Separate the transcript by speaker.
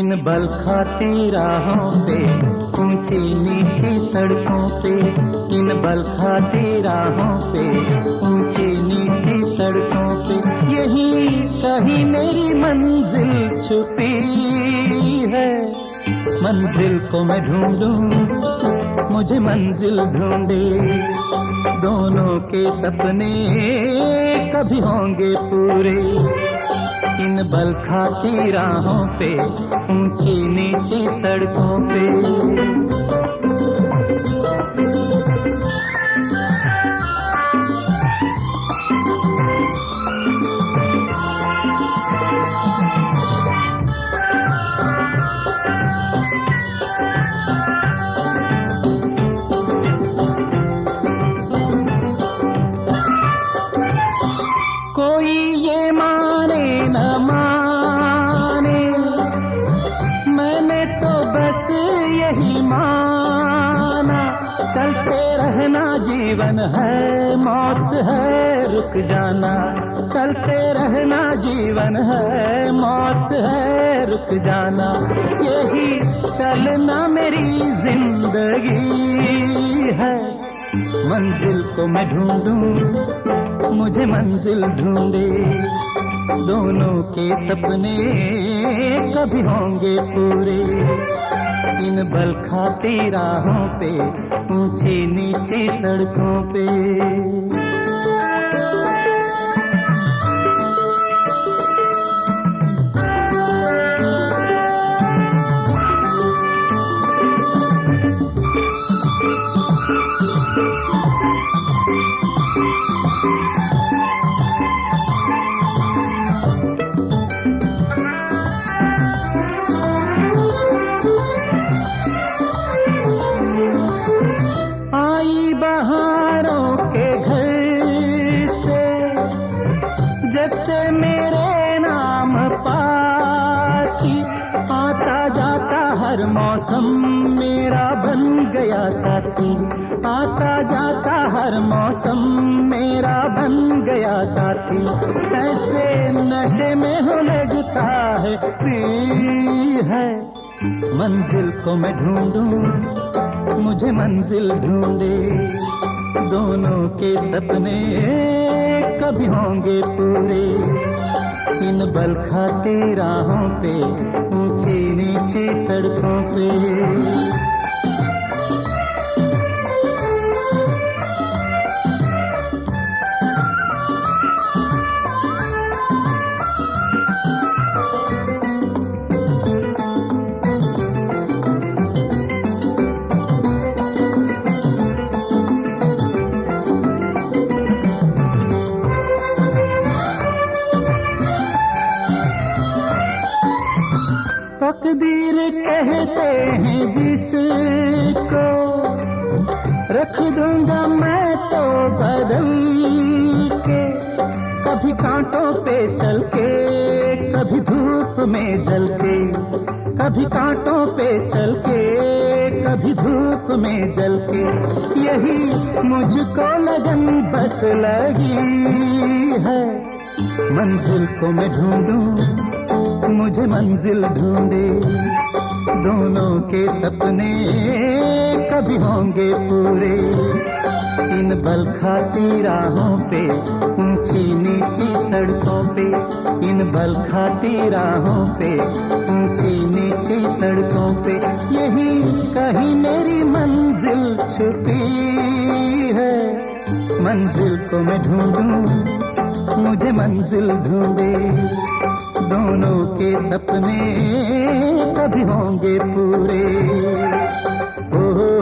Speaker 1: इन बल खाती राहों पे, ऊंची नीची सड़कों पे, इन बल खाती राहों पे, ऊंची नीची सड़कों पे, यही कहीं मेरी मंजिल छुपी है। मंजिल को मैं ढूंढूं, मुझे मंजिल ढूंढे, दोनों के सपने कभी होंगे पूरे। इन बल खाती राहों पे, ऊंची नीची सड़कों पे। कोई ये माने न माने, मैंने तो बस यही माना, चलते रहना जीवन है, मौत है रुक जाना, चलते रहना जीवन है, मौत है रुक जाना, यही चलना मेरी जिंदगी है। मंजिल को मैं ढूंढूं, मुझे मंजिल ढूंढे, दोनों के सपने कभी होंगे पूरे। इन बल खाती राहों पे, ऊंची नीची सड़कों पे। बहारों के घर से जब से मेरे नाम पाती, आता जाता हर मौसम मेरा बन गया साथी, आता जाता हर मौसम मेरा बन गया साथी। ऐसे नशे में हो लगता है मंजिल को मैं ढूंढूं, मुझे मंजिल ढूंढे, दोनों के सपने कभी होंगे पूरे। इन बल खाती राहों पे, ऊंची नीची सड़कों पे। तकदीर कहते हैं जिसको, रख दूंगा मैं तो बदल के, कभी कांटों पे चल के, कभी धूप में जल के, कभी कांटों पे चल के, कभी धूप में जल के, यही मुझको लगन बस लगी है। मंजिल को मैं ढूंढूं, मुझे मंजिल ढूंढे, दोनों के सपने कभी होंगे पूरे। इन बल खाती राहों पे, ऊंची नीची सड़कों पे, इन बल खाती राहों पे, ऊंची नीची सड़कों पे, यही कहीं मेरी मंजिल छुपी है। मंजिल को मैं ढूंढूं, मुझे मंजिल ढूंढे, दोनों के सपने कभी होंगे पूरे। ओ